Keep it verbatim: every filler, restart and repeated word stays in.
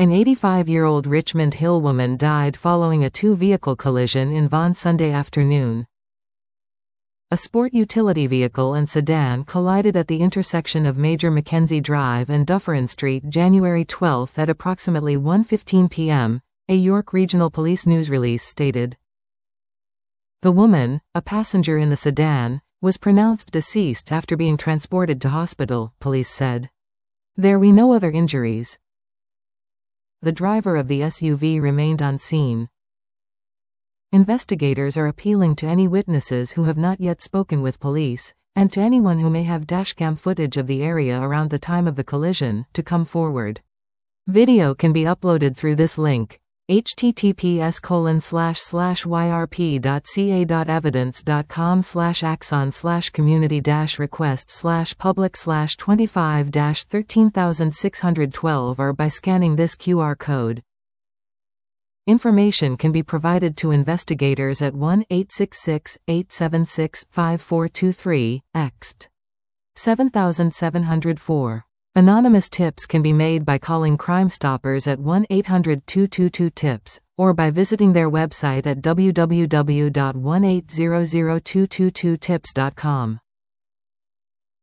An eighty-five-year-old Richmond Hill woman died following a two-vehicle collision in Vaughan Sunday afternoon. A sport utility vehicle and sedan collided at the intersection of Major Mackenzie Drive and Dufferin Street January twelfth at approximately one fifteen p m, a York Regional Police news release stated. The woman, a passenger in the sedan, was pronounced deceased after being transported to hospital, police said. There were no other injuries. The driver of the S U V remained on scene. Investigators are appealing to any witnesses who have not yet spoken with police, and to anyone who may have dashcam footage of the area around the time of the collision, to come forward. Video can be uploaded through this link, https colon slash slash yrp.ca.evidence.com slash axon slash community dash request slash public slash twenty-five dash thirteen thousand six hundred twelve or by scanning this Q R code. Information can be provided to investigators at one eight six six, eight seven six, five four two three, ext. seven seven zero four. Anonymous tips can be made by calling Crime Stoppers at one eight hundred two two two tips, or by visiting their website at w w w dot one eight zero zero two two two tips dot com.